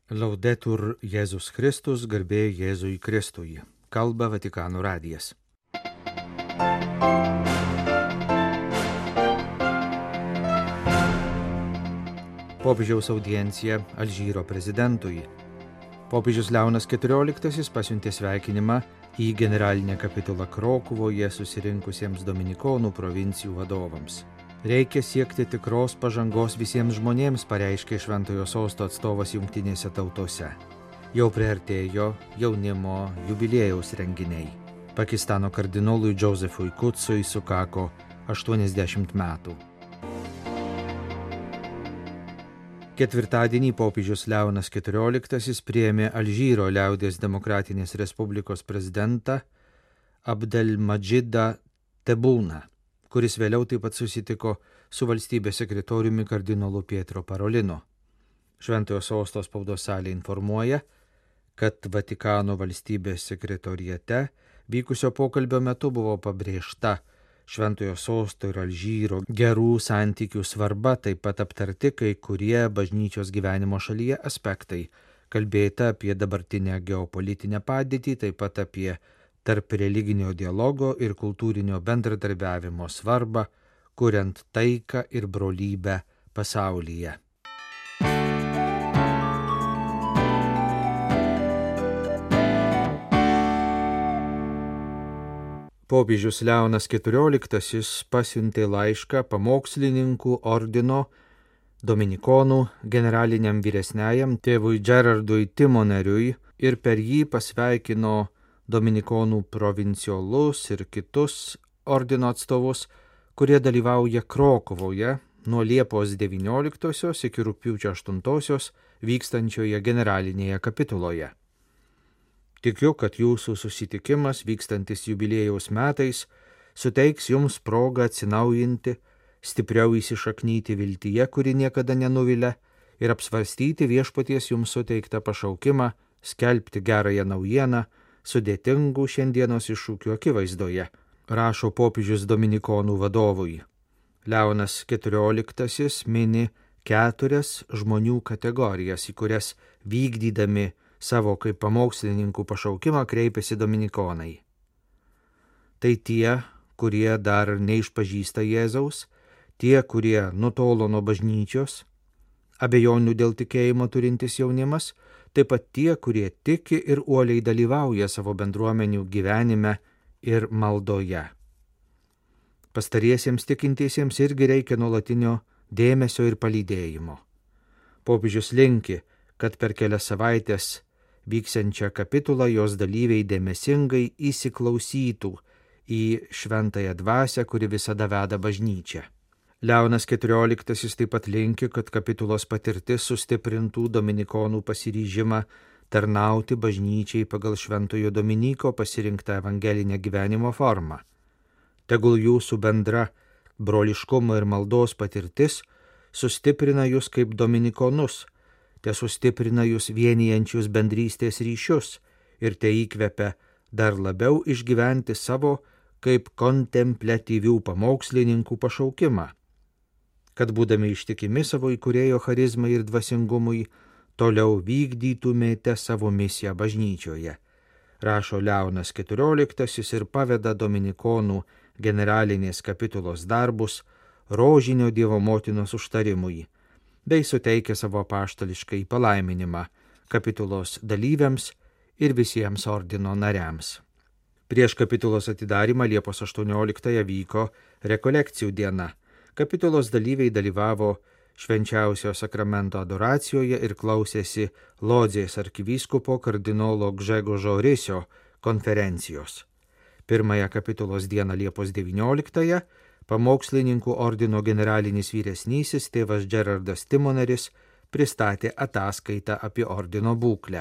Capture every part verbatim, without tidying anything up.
Laudetur Jėzus Kristus, garbė Jėzui Kristui. Kalba Vatikano radijas. Popiežiaus audiencija Alžyro prezidentui. Popiežius Leonas keturioliktasis pasiuntė sveikinimą į generalinę kapitulą Krokuvoje susirinkusiems Dominikonų provincijų vadovams. Reikia siekti tikros pažangos visiems žmonėms, pareiškė Šventojo Sosto atstovas Jungtinėse tautose. Jau priartėjo jaunimo jubiliejaus renginiai. Pakistano kardinolui Džozefui Kutsui sukako aštuoniasdešimt metų. Ketvirtadienį popiežius Leonas keturioliktasis priėmė Alžyro liaudies demokratinės respublikos prezidentą Abdelmadžidą Tebboune, kuris vėliau taip pat susitiko su valstybės sekretoriumi kardinolu Pietro Parolino. Šventojo Sosto spaudos salė informuoja, kad Vatikano valstybės sekretoriate vykusio pokalbio metu buvo pabrėžta Šventojo Sosto ir Alžyro gerų santykių svarba, taip pat aptarti kai kurie bažnyčios gyvenimo šalyje aspektai, kalbėta apie dabartinę geopolitinę padėtį, taip pat apie tarp religinio dialogo ir kultūrinio bendradarbiavimo svarbą, kuriant taiką ir brolybę pasaulyje. Popiežius Leonas keturioliktasis pasiuntė laišką pamokslininkų ordino Dominikonų generaliniam vyresniajam tėvui Gerardui Timoneriui ir per jį pasveikino Dominikonų provinciolus ir kitus ordino atstovus, kurie dalyvauja Krokuvoje nuo Liepos devynioliktosios iki rugpjūčio aštuntosios vykstančioje generalinėje kapituloje. Tikiu, kad jūsų susitikimas vykstantis jubiliejaus metais suteiks jums progą atsinaujinti, stipriau įsišaknyti viltyje, kuri niekada nenuvilia, ir apsvarstyti viešpaties jums suteiktą pašaukimą, skelbti gerąją naujieną, sudėtingų šiandienos iššūkių akivaizdoje, rašo popiežius Dominikonų vadovui. Leonas keturioliktasis mini keturias žmonių kategorijas, į kurias vykdydami savo kaip pamokslininkų pašaukimą kreipiasi dominikonai. Tai tie, kurie dar neišpažįsta Jėzaus, tie, kurie nutolo nuo bažnyčios, abejonių dėl tikėjimo turintis jaunimas, taip pat tie, kurie tiki ir uoliai dalyvauja savo bendruomenių gyvenime ir maldoje. Pastariesiems tikintiesiems irgi reikia nuolatinio dėmesio ir palydėjimo. Popiežius linki, kad per kelias savaitės vyksiančią kapitulą jos dalyviai dėmesingai įsiklausytų į šventąją dvasią, kuri visada veda bažnyčią. Leonas keturioliktasis taip pat linki, kad kapitulos patirtis sustiprintų dominikonų pasiryžimą tarnauti bažnyčiai pagal Šventojo Dominyko pasirinktą evangelinę gyvenimo formą. Tegul jūsų bendra broliškumo ir maldos patirtis sustiprina jūs kaip dominikonus, te sustiprina jūs vienijančius bendrystės ryšius ir te įkvepia dar labiau išgyventi savo kaip kontempliatyvių pamokslininkų pašaukimą, kad būdami ištikimi savo įkūrėjo charizmai ir dvasingumui, toliau vykdytumėte savo misiją bažnyčioje, rašo Leonas keturioliktasis ir paveda dominikonų generalinės kapitulos darbus rožinio Dievo motinos užtarimui, bei suteikia savo apaštališkai palaiminimą kapitulos dalyviams ir visiems ordino nariams. Prieš kapitulos atidarymą Liepos aštuonioliktąją vyko rekolekcijų diena. Kapitulos dalyviai dalyvavo švenčiausio sakramento adoracijoje ir klausėsi Lodzės arkivyskupo kardinolo Gžegožo Risio konferencijos. Pirmąją kapitulos dieną Liepos devynioliktąją pamokslininkų ordino generalinis vyresnysis tėvas Gerardas Timoneris pristatė ataskaitą apie ordino būklę.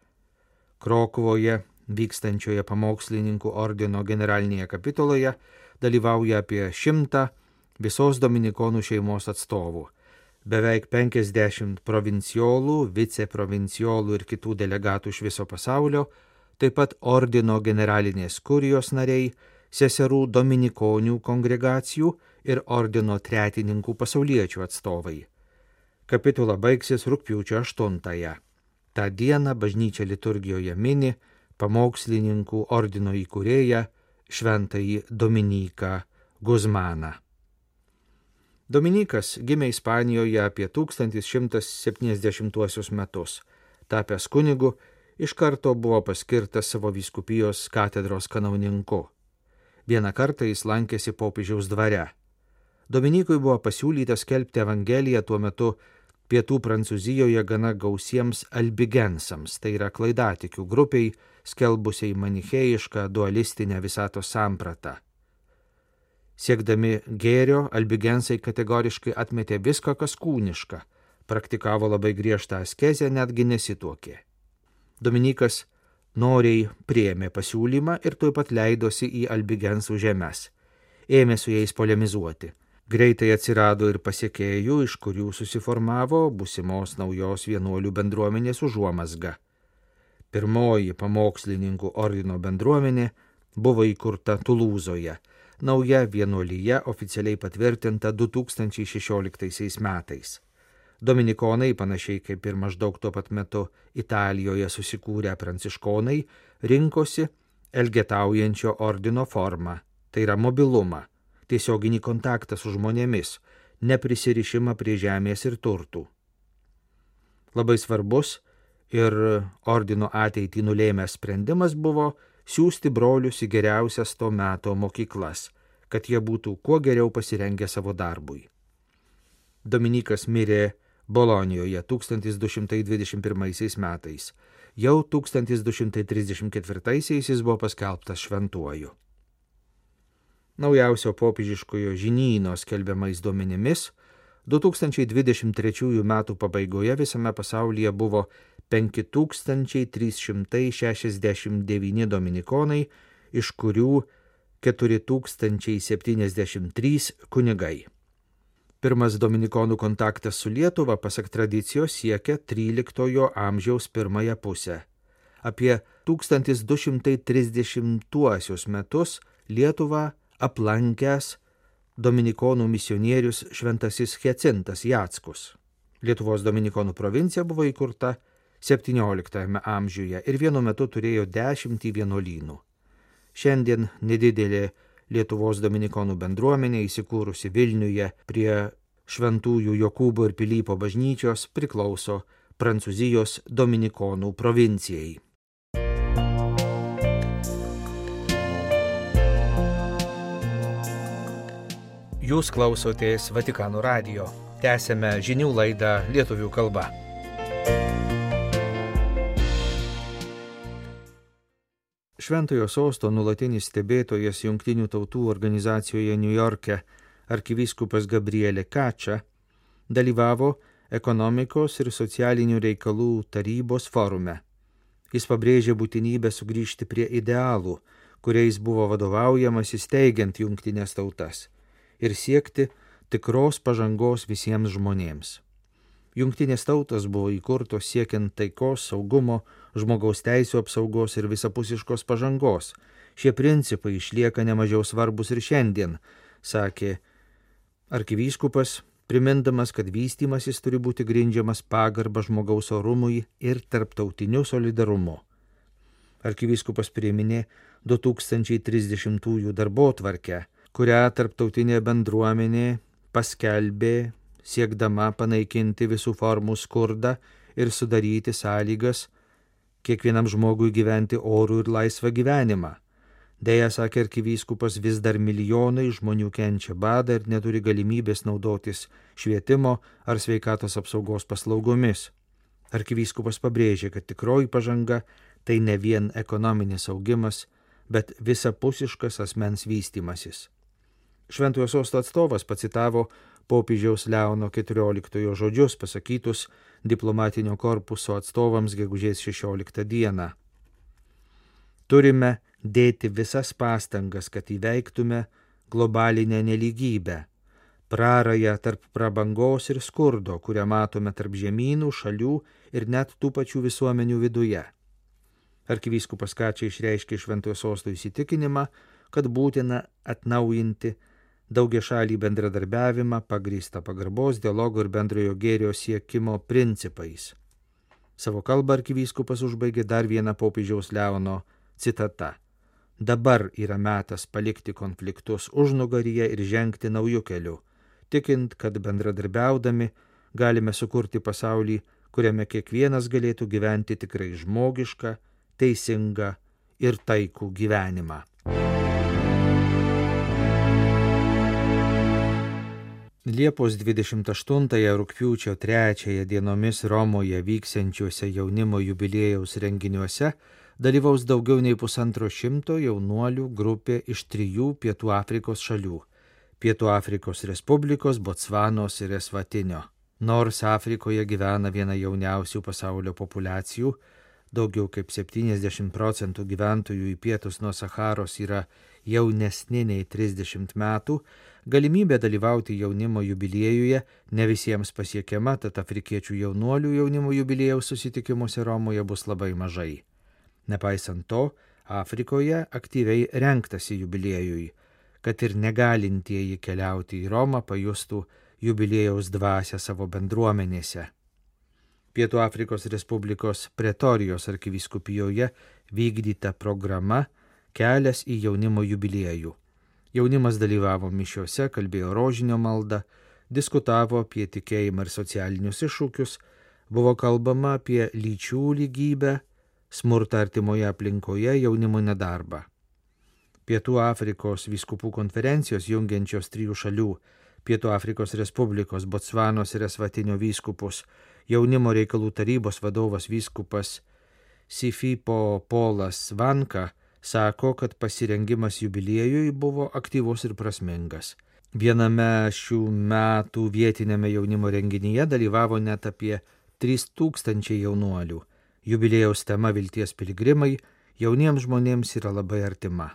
Krokuvoje vykstančioje pamokslininkų ordino generalinėje kapituloje dalyvauja apie šimtą visos dominikonų šeimos atstovų, beveik penkiasdešimt provinciolų, viceprovinciolų ir kitų delegatų iš viso pasaulio, taip pat ordino generalinės kurijos nariai, seserų dominikonių kongregacijų ir ordino tretininkų pasauliečių atstovai. Kapitula baigsis rugpjūčio aštuntąją. Ta diena bažnyčia liturgijoje mini pamokslininkų ordino įkūrėją šventąjį Dominiką Guzmaną. Dominikas gimė Ispanijoje apie tūkstantis šimtas septyniasdešimtuosius metus. Tapęs kunigu, iš karto buvo paskirtas savo vyskupijos katedros kanauninku. Vieną kartą jis lankėsi popiežiaus dvare. Dominikui buvo pasiūlyta skelbti evangeliją tuo metu pietų Prancūzijoje gana gausiems albigensams, tai yra klaidatikių grupiai, skelbusiai manichėjišką dualistinę visatos sampratą. Siekdami gėrio, albigensai kategoriškai atmetė viską, kas kūniška, praktikavo labai griežtą askezę, netgi nesituokė. Dominikas noriai priėmė pasiūlymą ir tuoj pat leidosi į albigensų žemes. Ėmė su jais polemizuoti. Greitai atsirado ir pasiekėjų, iš kurių susiformavo būsimos naujos vienuolių bendruomenės užuomazga. Pirmoji pamokslininkų ordino bendruomenė buvo įkurta Tulūzoje, nauja vienuolyje oficialiai patvirtinta du tūkstančiai šešioliktaisiais metais. Dominikonai, panašiai kaip ir maždaug tuo pat metu Italijoje susikūrę pranciškonai, rinkosi elgetaujančio ordino formą, tai yra mobilumą, tiesioginį kontaktą su žmonėmis, neprisirišimą prie žemės ir turtų. Labai svarbus ir ordino ateitį nulėmęs sprendimas buvo siųsti brolius į geriausias to meto mokyklas, kad jie būtų kuo geriau pasirengę savo darbui. Dominikas mirė Bolonijoje tūkstantis du šimtai dvidešimt pirmaisiais metais. Jau tūkstantis du šimtai trisdešimt ketvirtaisiais jis buvo paskelbtas šventuoju. Naujausio popiežiškojo žinyno skelbiamais duomenimis du tūkstančiai dvidešimt trečiųjų metų pabaigoje visame pasaulyje buvo penki tūkstančiai trys šimtai šešiasdešimt devyni dominikonai, iš kurių keturi tūkstančiai septyniasdešimt trys kunigai. Pirmas dominikonų kontaktas su Lietuva, pasak tradicijos, siekia tryliktojo amžiaus pirmąją pusę. Apie tūkstantis du šimtai trisdešimtuosius metus Lietuvą aplankęs dominikonų misionierius šventasis Hjacintas Jackus. Lietuvos dominikonų provincija buvo įkurta septynioliktajame amžiuje ir vienu metu turėjo dešimtį vienuolynų. Šiandien nedidelė Lietuvos dominikonų bendruomenė įsikūrusi Vilniuje prie Šventųjų Jokūbo ir Pilypo bažnyčios priklauso Prancūzijos dominikonų provincijai. Jūs klausotės Vatikano radijo. Tęsėme žinių laidą lietuvių kalba. Šventojo sosto nuolatinis stebėtojas Jungtinių tautų organizacijoje Niujorke arkivyskupas Gabriele Kača dalyvavo ekonomikos ir socialinių reikalų tarybos forume. Jis pabrėžė būtinybę sugrįžti prie idealų, kuriais buvo vadovaujamas įsteigiant jungtinės tautas, ir siekti tikros pažangos visiems žmonėms. Jungtinės tautos buvo įkurtos siekiant taikos, saugumo, žmogaus teisių apsaugos ir visapusiškos pažangos. Šie principai išlieka nemažiau svarbus ir šiandien, sakė arkivyskupas, primindamas, kad vystymasis turi būti grindžiamas pagarba žmogaus orumui ir tarptautiniu solidarumu. Arkivyskupas priminė du tūkstančiai trisdešimtųjų darbotvarkę, kurią tarptautinė bendruomenė paskelbė siekdama panaikinti visų formų skurdą ir sudaryti sąlygas kiekvienam žmogui gyventi orų ir laisvą gyvenimą. Deja, sakė arkivyskupas, vis dar milijonai žmonių kenčia badą ir neturi galimybės naudotis švietimo ar sveikatos apsaugos paslaugomis. Arkivyskupas pabrėžė, kad tikroji pažanga tai ne vien ekonominis augimas, bet visapusiškas asmens vystymasis. Šventojo sosto atstovas pacitavo popiežiaus Leono keturioliktojo žodžius pasakytus diplomatinio korpuso atstovams gegužės šešioliktą dieną. Turime dėti visas pastangas, kad įveiktume globalinę nelygybę, prarają tarp prabangos ir skurdo, kurią matome tarp žemynų, šalių ir net tų pačių visuomenių viduje. Arkivyskupas Kača išreiškė Šventojo sosto įsitikinimą, kad būtina atnaujinti daugiašalį bendradarbiavimą pagrįstą pagarbos, dialogo ir bendrojo gėrio siekimo principais. Savo kalbą arkivyskupas užbaigė dar vieną popiežiaus Leono citata. Dabar yra metas palikti konfliktus užnugaryje ir žengti naujų kelių, tikint, kad bendradarbiaudami galime sukurti pasaulį, kuriame kiekvienas galėtų gyventi tikrai žmogišką, teisingą ir taikų gyvenimą. Liepos dvidešimt aštuntąją rugpjūčio trečiąją dienomis Romoje vyksiančiuose jaunimo jubiliejaus renginiuose dalyvaus daugiau nei pusantro šimto jaunuolių grupė iš trijų Pietų Afrikos šalių – Pietų Afrikos Respublikos, Botsvanos ir Esvatinio. Nors Afrikoje gyvena viena jauniausių pasaulio populiacijų, daugiau kaip septyniasdešimt procentų gyventojų į pietus nuo Sacharos yra jaunesni nei trisdešimt metų, galimybė dalyvauti jaunimo jubiliejuje ne visiems pasiekiama, tad afrikiečių jaunuolių jaunimo jubiliejaus susitikimuose Romoje bus labai mažai. Nepaisant to, Afrikoje aktyviai rengtasi jubiliejui, kad ir negalintieji keliauti į Romą pajustų jubiliejaus dvasią savo bendruomenėse. Pietų Afrikos Respublikos Pretorijos arkivyskupijoje vykdyta programa Kelias į jaunimo jubiliejų. Jaunimas dalyvavo mišiose, kalbėjo rožinio maldą, diskutavo apie tikėjimą ir socialinius iššūkius, buvo kalbama apie lyčių lygybę, smurtą artimoje aplinkoje, jaunimo nedarbą. Pietų Afrikos vyskupų konferencijos jungiančios trijų šalių – Pietų Afrikos Respublikos, Botsvanos ir Esvatinio vyskupus, jaunimo reikalų tarybos vadovas vyskupas Sifipo Polas Vanka sako, kad pasirengimas jubiliejui buvo aktyvus ir prasmingas. Viename šių metų vietinėme jaunimo renginyje dalyvavo net apie trys tūkstančiai jaunuolių. Jubiliejaus tema Vilties piligrimai jauniems žmonėms yra labai artima.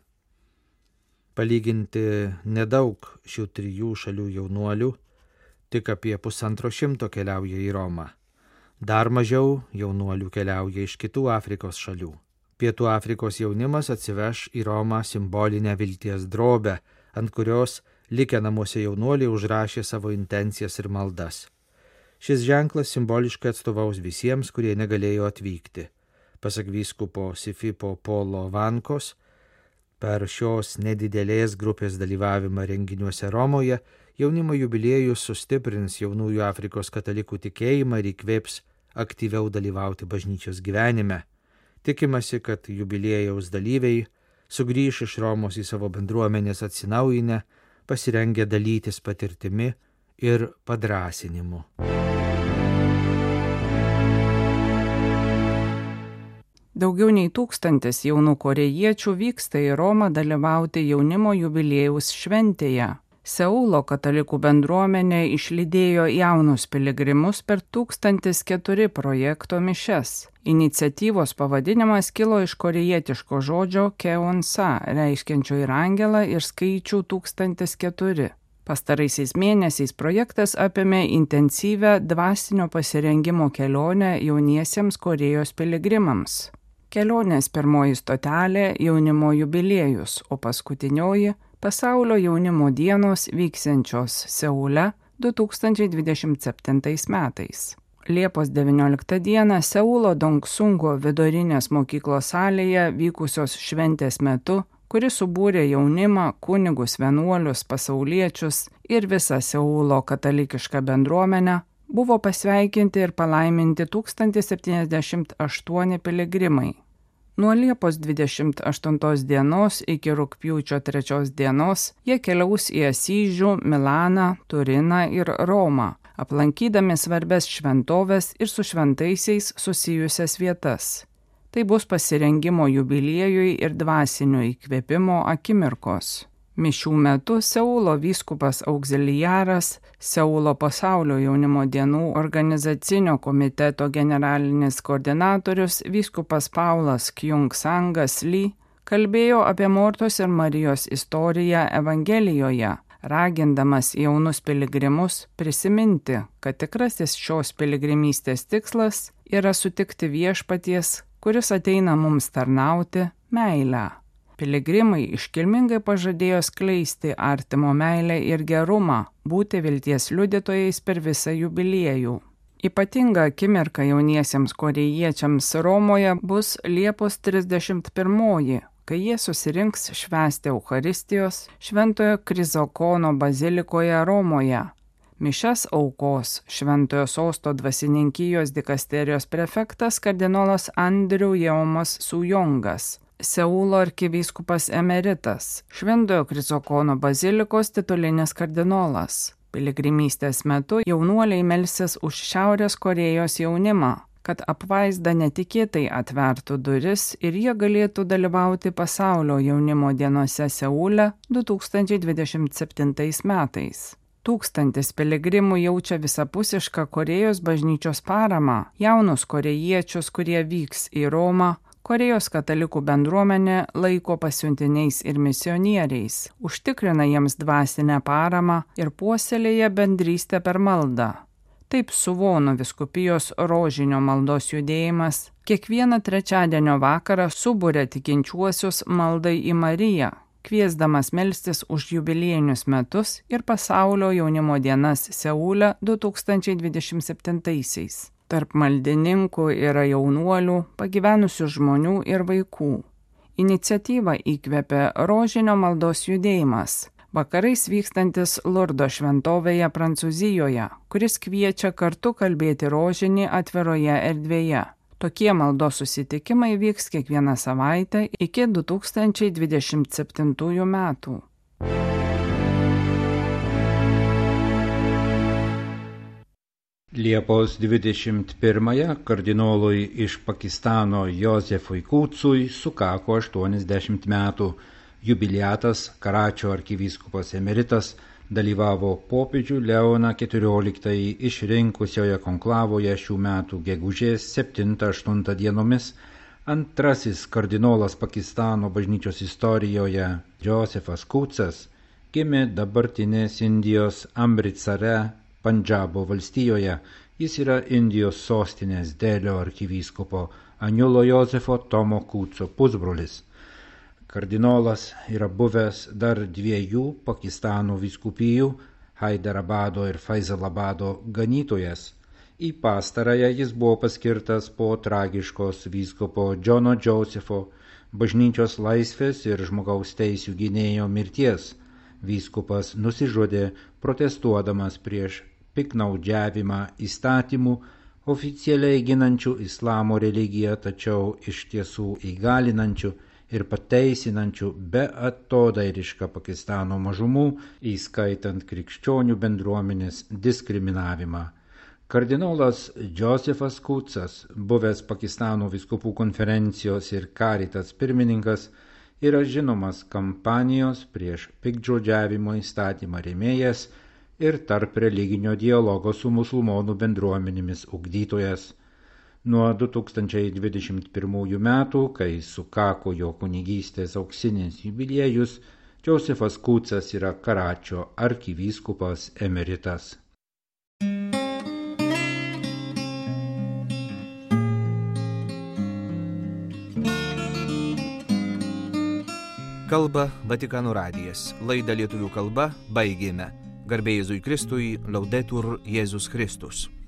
Palyginti nedaug šių trijų šalių jaunuolių, tik apie pusantro šimto keliauja į Romą. Dar mažiau jaunuolių keliauja iš kitų Afrikos šalių. Pietų Afrikos jaunimas atsiveš į Romą simbolinę vilties drobę, ant kurios likę namuose jaunuoliai užrašė savo intencijas ir maldas. Šis ženklas simboliškai atstovaus visiems, kurie negalėjo atvykti. Pasak vyskupo Sifipo Polo Vankos, per šios nedidelės grupės dalyvavimą renginiuose Romoje jaunimo jubiliejus sustiprins jaunųjų Afrikos katalikų tikėjimą ir įkvėps aktyviau dalyvauti bažnyčios gyvenime. Tikimasi, kad jubiliejaus dalyviai sugrįš iš Romos į savo bendruomenės atsinaujinę, pasirengę dalytis patirtimi ir padrąsinimu. Daugiau nei tūkstantis jaunų korėjiečių vyksta į Romą dalyvauti jaunimo jubiliejaus šventėje. Seulo katalikų bendruomenė išlydėjo jaunus piligrimus per tūkstantis keturi projekto mišias. Iniciatyvos pavadinimas kilo iš korėjietiško žodžio keonsa, reiškiančio ir angelą, ir skaičių tūkstantis keturi. Pastaraisiais mėnesiais projektas apėmė intensyvę dvasinio pasirengimo kelionę jauniesiems Korėjos piligrimams. Kelionės pirmoji stotelė jaunimo jubiliejus, o paskutinioji pasaulio jaunimo dienos vyksiančios Seule du tūkstančiai dvidešimt septintais metais. Liepos devynioliktą dieną Seulo Dongsungo vidurinės mokyklos salėje vykusios šventės metu, kuri subūrė jaunimą, kunigus, vienuolius, pasauliečius ir visą Seulo katalikišką bendruomenę, buvo pasveikinti ir palaiminti tūkstantis septyniasdešimt aštuoni piligrimai. Nuo Liepos dvidešimt aštuntos dienos iki rugpjūčio trečios dienos jie keliaus į Asyžių, Milaną, Turiną ir Romą, aplankydami svarbias šventoves ir su šventaisiais susijusias vietas. Tai bus pasirengimo jubiliejui ir dvasinio įkvėpimo akimirkos. Mišių metu Seulo vyskupas auxiliaras, Seulo pasaulio jaunimo dienų organizacinio komiteto generalinis koordinatorius vyskupas Paulas Kyung Sangas Lee kalbėjo apie Mortos ir Marijos istoriją Evangelijoje, ragindamas jaunus piligrimus prisiminti, kad tikrasis šios piligrimystės tikslas yra sutikti viešpaties, kuris ateina mums tarnauti, meilę. Piligrimai iškilmingai pažadėjo skleisti artimo meilę ir gerumą, būti vilties liudytojais per visą jubiliejų. Ypatinga akimirka jauniesiems korėjiečiams Romoje bus Liepos trisdešimt pirmoji, kai jie susirinks švęsti Eucharistijos Šventojo Krizokono bazilikoje Romoje. Mišias aukos Šventojo sosto dvasininkijos dikasterijos prefektas kardinolas Andriu Jaumas Sujongas, Seulo arkivyskupas emeritas, Šventojo Krizokono bazilikos titulinis kardinolas. Piligrimystės metu jaunuoliai melsis už Šiaurės Korėjos jaunimą, kad apvaizda netikėtai atvertų duris ir jie galėtų dalyvauti pasaulio jaunimo dienose Seule du tūkstančiai dvidešimt septintais metais. Tūkstantis piligrimų jaučia visapusišką Korėjos bažnyčios paramą, jaunus korėjiečius, kurie vyks į Romą, Korėjos katalikų bendruomenė laiko pasiuntiniais ir misionieriais, užtikrina jiems dvasinę paramą ir puoselėja bendrystę per maldą. Taip Suvono vyskupijos rožinio maldos judėjimas kiekvieną trečiadienio vakarą suburia tikinčiuosius maldai į Mariją, kviesdamas melstis už jubiliejinius metus ir pasaulio jaunimo dienas Seule du tūkstančiai dvidešimt septintaisiais. Tarp maldininkų yra jaunuolių, pagyvenusių žmonių ir vaikų. Iniciatyvą įkvėpė rožinio maldos judėjimas, vakarais vykstantis Lurdo šventovėje Prancūzijoje, kuris kviečia kartu kalbėti rožinį atviroje erdvėje. Tokie maldos susitikimai vyks kiekvieną savaitę iki du tūkstančiai dvidešimt septintųjų metų. Liepos dvidešimt pirmąją kardinolui iš Pakistano Josefui Kutsui sukako aštuoniasdešimt metų. Jubiliatas Karačio arkivyskupas emeritas dalyvavo popiežių Leoną keturioliktąjį išrinkusioje konklavoje šių metų gegužės septintą aštuntą dienomis. Antrasis kardinolas Pakistano bažnyčios istorijoje, Josefas Kutsas, gimė dabartinės Indijos Amritsare, Pandžabo valstijoje. Jis yra Indijos sostinės Delio arkivyskupo Aniulo Josefo Tomo Kutso pusbrolis. Kardinolas yra buvęs dar dviejų Pakistano vyskupijų, Haidarabado ir Faisalabado ganytojas. Į pastarąją jis buvo paskirtas po tragiškos vyskupo Džono Džozefo, bažnyčios laisvės ir žmogaus teisių gynėjo mirties. Vyskupas nusižudė protestuodamas prieš piknaudžiavimą įstatymų, oficialiai ginančių islamo religiją, tačiau iš tiesų įgalinančių ir pateisinančių beatodairišką Pakistano mažumų, įskaitant krikščionių bendruomenės diskriminavimą. Kardinolas Josefas Kutsas, buvęs Pakistano vyskupų konferencijos ir Caritas pirmininkas, yra žinomas kampanijos prieš piktžodžiavimo įstatymą rėmėjas ir tarp religinio dialogo su musulmonų bendruomenėmis ugdytojas. Nuo du tūkstančiai dvidešimt pirmųjų metų, kai sukako jo kunigystės auksinis jubiliejus, Josefas Kutsas yra Karačio arkivyskupas emeritas. Kalba Vatikano radijas. Laidą lietuvių kalba baigėme. Garbė Jėzui Kristui, Laudetur Jėzus Kristus.